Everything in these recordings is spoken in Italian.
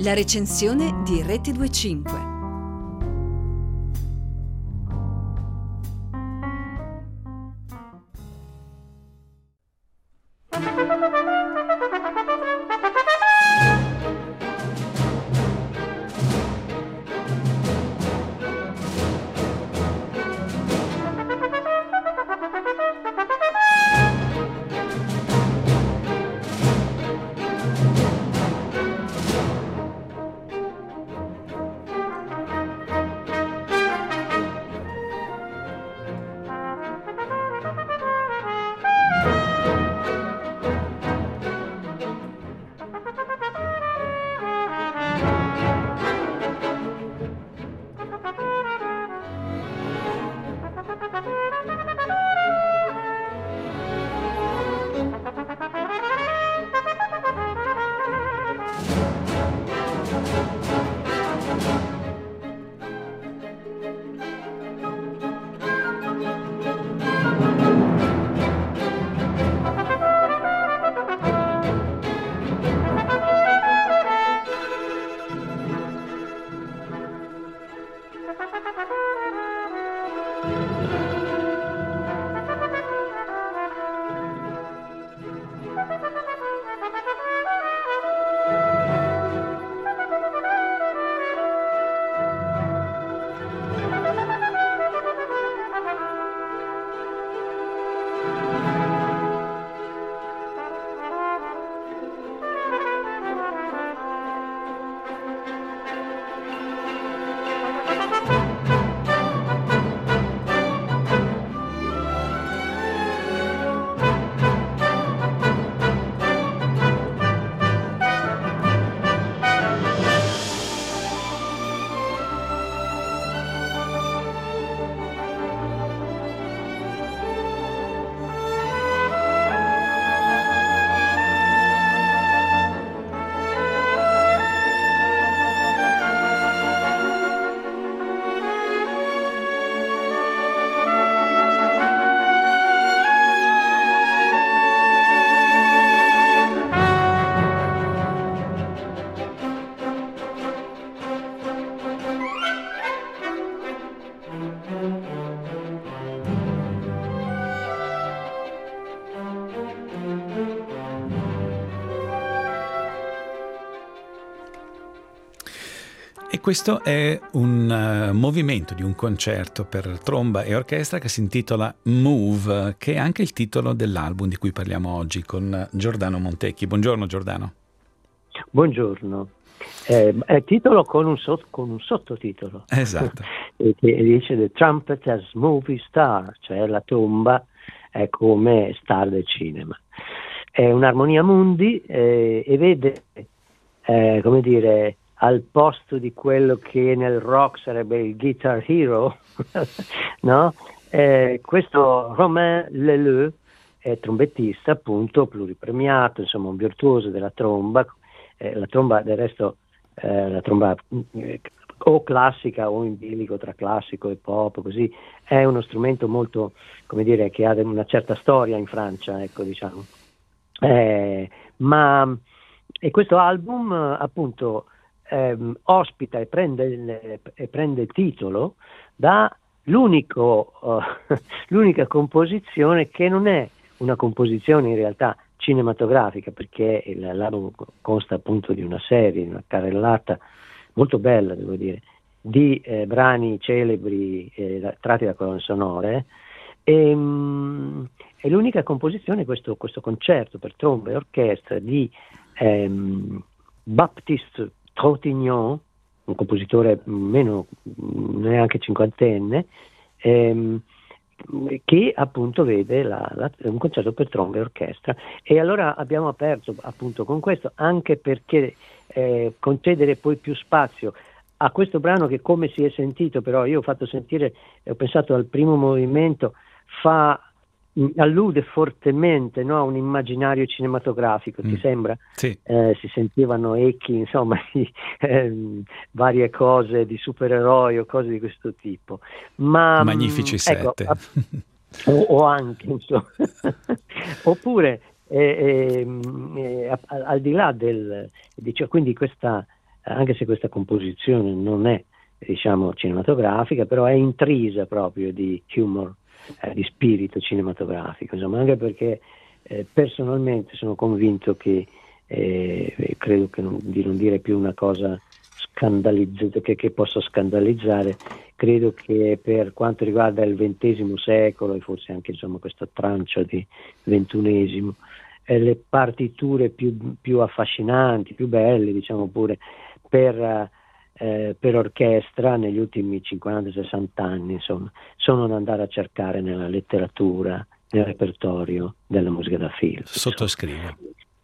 La recensione di Rete 25. E questo è un movimento di un concerto per tromba e orchestra che si intitola Move, che è anche il titolo dell'album di cui parliamo oggi con Giordano Montecchi. Buongiorno Giordano. Buongiorno. È titolo con un sottotitolo. Esatto. Che dice The Trumpet as Movie Star, cioè la tromba è come star del cinema. È un'armonia mundi e vede, come dire, al posto di quello che nel rock sarebbe il guitar hero, no? Questo Romain Leleu è trombettista, appunto, pluripremiato, insomma un virtuoso della tromba. La tromba, del resto, la tromba o classica o in bilico tra classico e pop, così, è uno strumento molto, come dire, che ha una certa storia in Francia, ecco, diciamo. E questo album, appunto, ospita e prende il titolo da l'unica composizione che non è una composizione in realtà cinematografica, perché l'album consta appunto di una serie, una carrellata molto bella, devo dire, di brani celebri tratti da colonne sonore, e l'unica composizione, questo concerto per tromba e orchestra di Baptiste Trintignant, un compositore meno neanche cinquantenne, che appunto vede un concerto per tromba e orchestra. E allora abbiamo aperto appunto con questo, anche perché concedere poi più spazio a questo brano che, come si è sentito, però io ho fatto sentire, ho pensato al primo movimento, allude fortemente, no, a un immaginario cinematografico, ti sembra? Sì. Si sentivano echi, insomma, di varie cose di supereroi o cose di questo tipo. Ma Magnifici ecco, Sette. o anche, insomma. Oppure al di là del, dice, quindi questa anche se questa composizione non è, diciamo, cinematografica, però è intrisa proprio di humor, di spirito cinematografico, insomma, anche perché personalmente sono convinto che, credo di non dire più una cosa che possa scandalizzare, credo che per quanto riguarda il XX secolo e forse anche, insomma, questa trancia di XXI, le partiture più affascinanti, più belle, diciamo pure, per orchestra negli ultimi 50-60 anni, insomma, sono da andare a cercare nella letteratura, nel repertorio della musica da film. Sottoscrivo.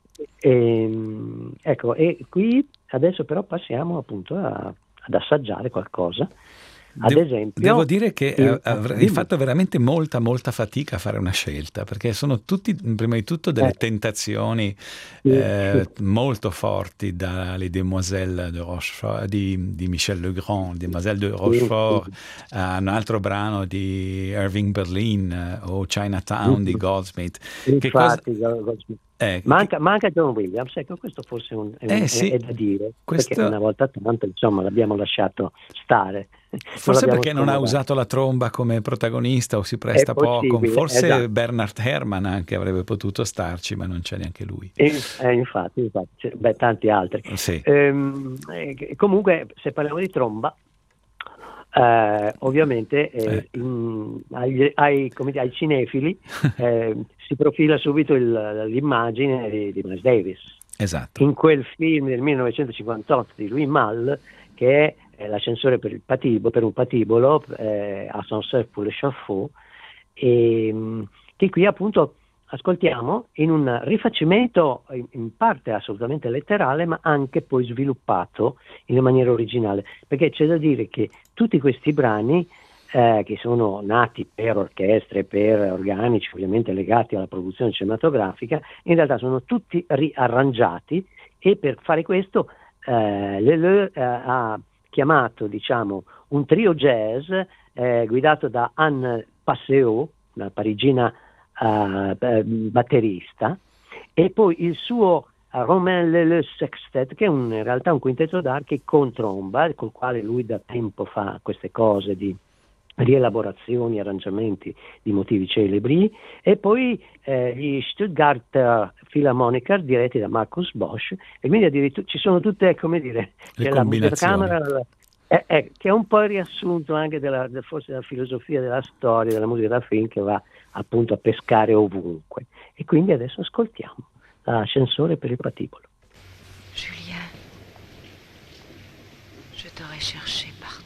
Ecco, e qui adesso però passiamo appunto ad assaggiare qualcosa. Ad esempio, devo dire che avrei fatto veramente molta fatica a fare una scelta, perché sono tutti, prima di tutto, delle tentazioni molto forti, dalle Demoiselles de Rochefort di Michel Legrand, Demoiselles de Rochefort, a un altro brano di Irving Berlin o Chinatown di Goldsmith. Infatti, Goldsmith. Manca John Williams, ecco, questo forse è da dire, perché una volta tanto, insomma, l'abbiamo lasciato stare. Forse perché non ha usato la tromba come protagonista o si presta poco, forse esatto. Bernard Herrmann anche avrebbe potuto starci, ma non c'è neanche lui. Infatti tanti altri. Sì. Comunque, se parliamo di tromba, ovviamente ai cinefili si profila subito l'immagine di Miles Davis. Esatto. In quel film del 1958 di Louis Malle, che è l'ascensore per un patibolo, Ascenseur pour l'échafaud, che qui appunto ascoltiamo in un rifacimento in parte assolutamente letterale, ma anche poi sviluppato in maniera originale, perché c'è da dire che tutti questi brani che sono nati per orchestre, per organici, ovviamente legati alla produzione cinematografica, in realtà sono tutti riarrangiati, e per fare questo Leleu ha chiamato, diciamo, un trio jazz guidato da Anne Passeau, una parigina batterista, e poi il suo Romain Leleu Sextet, che è in realtà un quintetto d'archi con tromba, col quale lui da tempo fa queste cose di rielaborazioni, arrangiamenti di motivi celebri, e poi gli Stuttgart Philharmoniker diretti da Markus Bosch, e quindi addirittura ci sono tutte, come dire, c'è la musica da camera, che è un po' il riassunto anche forse della filosofia della storia della musica da film, che va appunto a pescare ovunque. E quindi adesso ascoltiamo l'ascensore per il patibolo. Julien, je t'aurais cherché partout.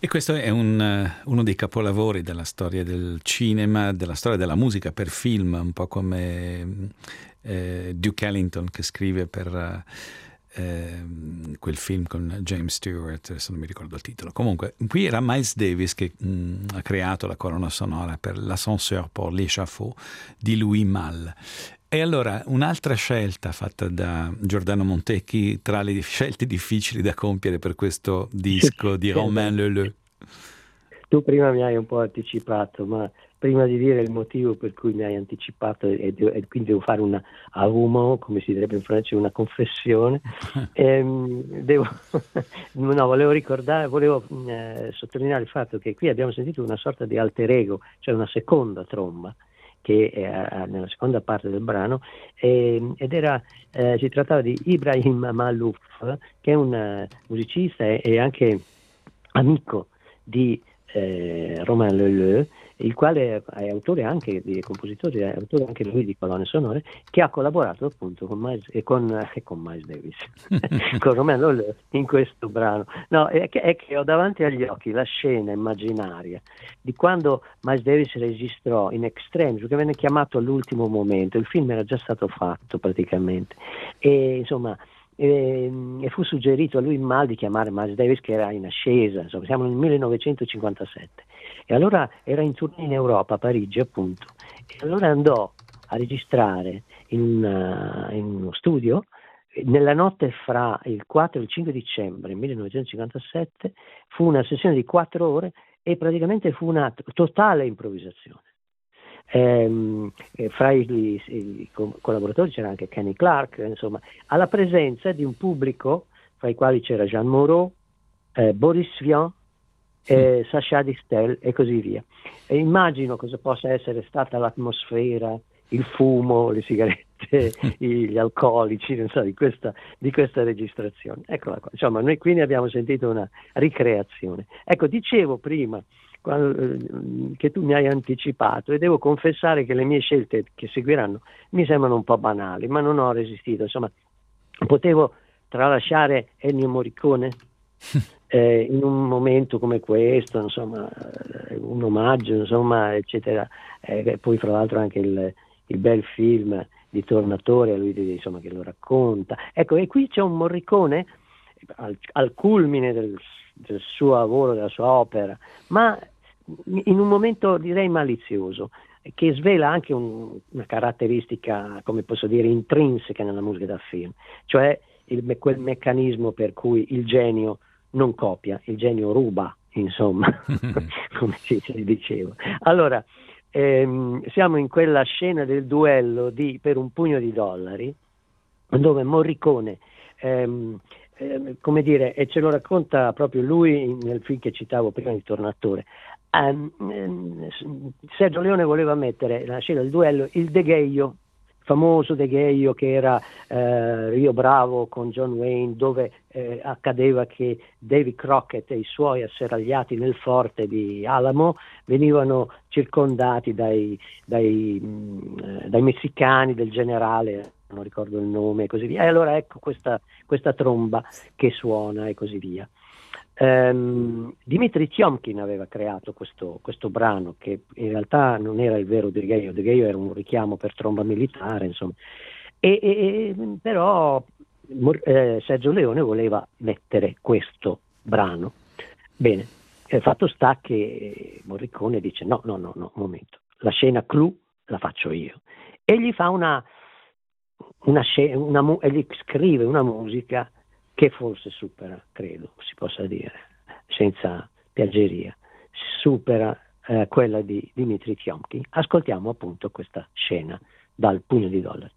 E questo è uno dei capolavori della storia del cinema, della storia della musica per film, un po' come Duke Ellington che scrive per quel film con James Stewart, adesso non mi ricordo il titolo. Comunque, qui era Miles Davis che ha creato la colonna sonora per L'Ascenseur pour l'échafaud di Louis Malle. E allora un'altra scelta fatta da Giordano Montecchi tra le scelte difficili da compiere per questo disco di Romain Leleu. Tu prima mi hai un po' anticipato, ma prima di dire il motivo per cui mi hai anticipato e quindi devo fare una avouement, come si direbbe in francese, una confessione, volevo sottolineare il fatto che qui abbiamo sentito una sorta di alter ego, cioè una seconda tromba che è nella seconda parte del brano, si trattava di Ibrahim Malouf, che è un musicista e anche amico di Romain Leleu, il quale è autore anche di compositore, è autore anche lui di colonne sonore, che ha collaborato appunto con Miles Davis, con Romain Leleu in questo brano. No, è che ho davanti agli occhi la scena immaginaria di quando Miles Davis registrò in Extremis, che venne chiamato all'ultimo momento. Il film era già stato fatto praticamente, e insomma e fu suggerito a lui mal di chiamare Miles Davis, che era in ascesa, insomma, siamo nel 1957, e allora era in tournée in Europa, a Parigi appunto, e allora andò a registrare in uno studio nella notte fra il 4 e il 5 dicembre 1957. Fu una sessione di 4 ore e praticamente fu una totale improvvisazione. Fra i collaboratori c'era anche Kenny Clark, insomma, alla presenza di un pubblico fra i quali c'era Jean Moreau, Boris Vian, Sacha Distel e così via. E immagino cosa possa essere stata l'atmosfera, il fumo, le sigarette, gli alcolici, non so, di questa registrazione. Eccola qua. Insomma, noi qui ne abbiamo sentito una ricreazione. Ecco, dicevo prima che tu mi hai anticipato, e devo confessare che le mie scelte che seguiranno mi sembrano un po' banali, ma non ho resistito. Insomma, potevo tralasciare Ennio Morricone in un momento come questo, insomma, un omaggio, insomma, eccetera. Poi fra l'altro anche il bel film di Tornatore, lui insomma che lo racconta. Ecco, e qui c'è un Morricone al culmine del suo lavoro, della sua opera, ma in un momento direi malizioso, che svela anche una caratteristica, come posso dire, intrinseca nella musica da film, cioè quel meccanismo per cui il genio non copia, il genio ruba, insomma, come si diceva. Allora, siamo in quella scena del duello per un pugno di dollari, dove Morricone come dire, e ce lo racconta proprio lui nel film che citavo prima di Tornatore. Sergio Leone voleva mettere la scena del duello, il degheio, famoso degheio che era Rio Bravo con John Wayne, dove accadeva che Davy Crockett e i suoi asserragliati nel forte di Alamo venivano circondati dai messicani del generale, non ricordo il nome, e così via. E allora ecco questa tromba che suona e così via. Dmitry Tiomkin aveva creato questo brano, che in realtà non era il vero degheio era un richiamo per tromba militare, insomma. Però Sergio Leone voleva mettere questo brano. Bene, fatto sta che Morricone dice no, un momento, la scena clou la faccio io, e gli fa e gli scrive una musica che forse supera, credo si possa dire, senza piaggeria, supera quella di Dmitry Tiomkin. Ascoltiamo appunto questa scena dal Pugno di dollari.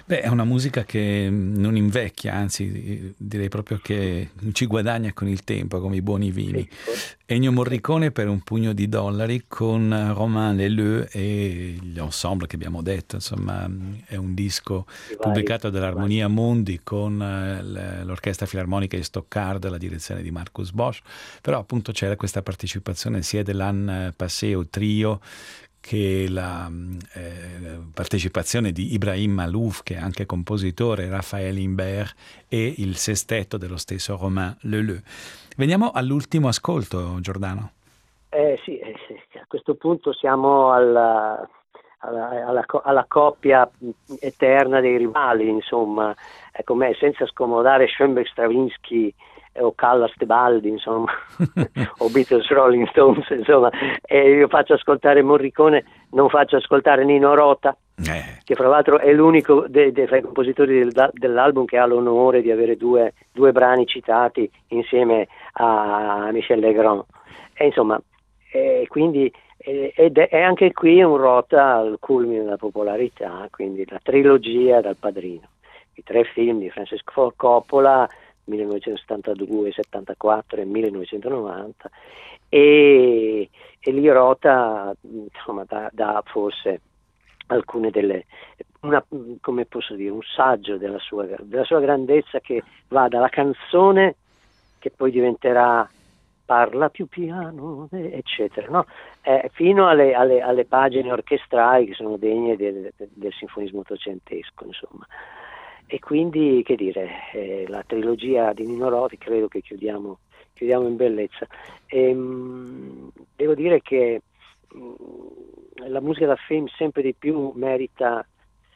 Beh, è una musica che non invecchia, anzi direi proprio che ci guadagna con il tempo, come i buoni vini. Ennio Morricone per un pugno di dollari con Romain Leleu e gli ensemble che abbiamo detto, insomma è un disco pubblicato dall'Armonia Mundi con l'Orchestra Filarmonica di Stoccarda, la direzione di Marcus Bosch, però appunto c'era questa partecipazione sia dell'Anne Passeo Trio che la partecipazione di Ibrahim Malouf, che è anche compositore, Raphaël Imbert e il sestetto dello stesso Romain Leleu. Veniamo all'ultimo ascolto, Giordano. Sì, a questo punto siamo alla coppia eterna dei rivali, insomma, senza scomodare Schoenberg, Stravinsky o Callas Tebaldi, insomma, o Beatles, Rolling Stones, insomma, e io faccio ascoltare Morricone, non faccio ascoltare Nino Rota, che fra l'altro è l'unico fra i compositori dell'album che ha l'onore di avere due brani citati insieme a Michel Legrand, e insomma, quindi è anche qui un Rota al culmine della popolarità, quindi la trilogia dal Padrino, i 3 film di Francis Ford Coppola, 1972, 74 e 1990, e lì Rota, insomma, dà forse alcune come posso dire, un saggio della sua grandezza, che va dalla canzone che poi diventerà Parla più piano, eccetera, no? Fino alle pagine orchestrali che sono degne del sinfonismo ottocentesco, insomma. E quindi, che dire, la trilogia di Nino Rota credo che chiudiamo in bellezza. Devo dire che la musica da film sempre di più meriterà,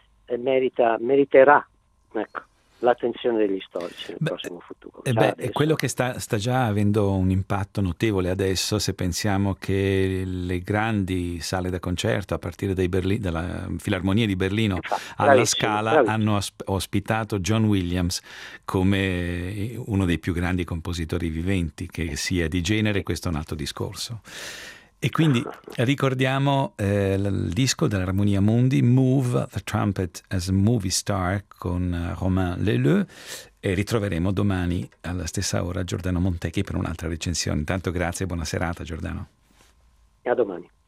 ecco, l'attenzione degli storici nel prossimo futuro. È quello che sta già avendo un impatto notevole adesso, se pensiamo che le grandi sale da concerto, a partire dalla Filarmonia di Berlino alla Scala, hanno ospitato John Williams come uno dei più grandi compositori viventi, che sia di genere, questo è un altro discorso. E quindi ricordiamo il disco dell'Armonia Mundi, Move, The Trumpet as a Movie Star, con Romain Leleu, e ritroveremo domani alla stessa ora Giordano Montecchi per un'altra recensione. Intanto grazie e buona serata, Giordano. E a domani.